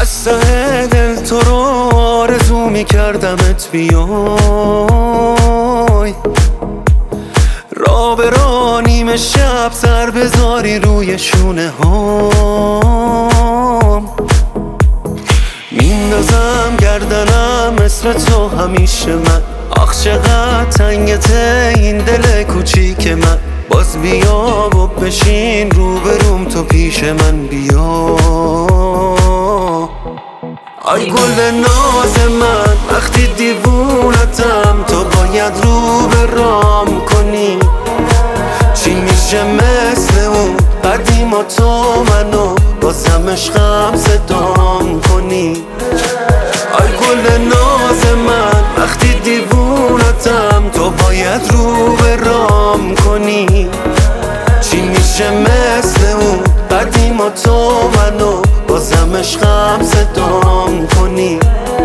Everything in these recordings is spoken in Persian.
از ته دل تو رو آرزو میکردمت بیای، را به را نیمه شب سر بذاری روی شونه هام. میندازم گردنم مثل تو همیشه من، آخ چقدر تنگته این دل کوچیک من. باز بیا و بشین روبروم تو پیش من بیا. آی گل ناز من وقتی دیوونتم تو باید رو به رام کنی. چی میشه مثل اون قدیما تو منو بازم عشقم صدام کنی. آی گل ناز من وقتی دیوونتم تو باید رو به رام کنی. چی میشه مثل اون قدیما تو منو بازم عشقم صدام کنی.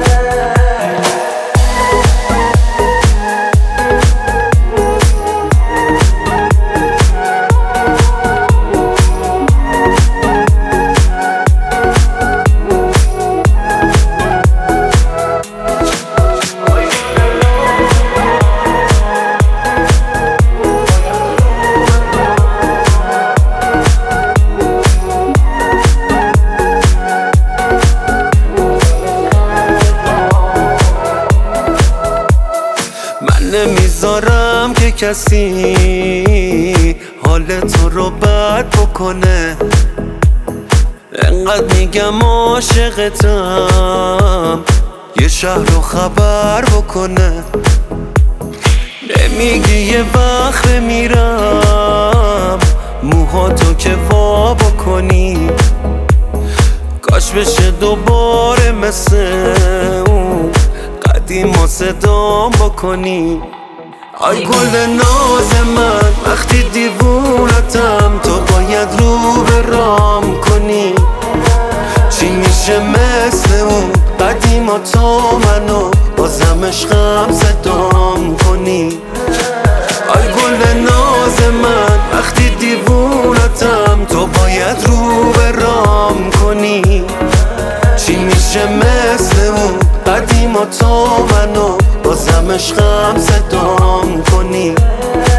نمیذارم که کسی حال تو رو بد بکنه. انقدر میگم عاشقتم یه شهر رو خبر بکنه. نمیگی یه وقت میرم موهاتو که وا بکنی. کاش بشه دوباره مثل اون قدیما صدام بکنی. آی گل ناز من وقتی دیوونتم تو باید رو به رام کنی. چی میشه مثل اون قدیما تو منو بازم عشقم صدام کنی. آی گل ناز من وقتی دیوونتم تو باید رو به رام کنی. چی میشه مثل اون قدیما تو منو بازم عشقم صدام کنی.